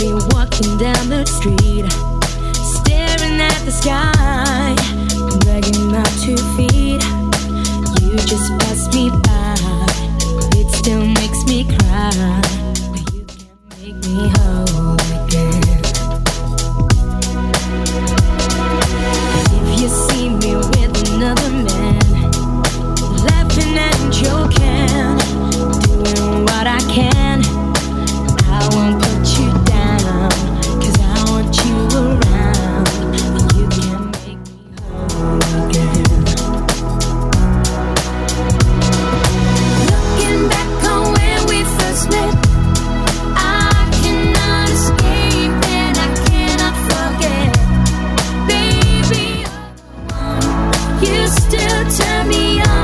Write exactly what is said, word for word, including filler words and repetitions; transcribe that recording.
me walking down the street, staring at the sky, dragging my two feet. You just passed me by, it still makes me cry. But you can make me whole again. If you see me with another man, laughing and joking, doing what I can, I won't put you down, 'cause I want you around. You can make me whole again. Looking back on when we first met, I cannot escape and I cannot forget. Baby, you're the one, you still turn me on.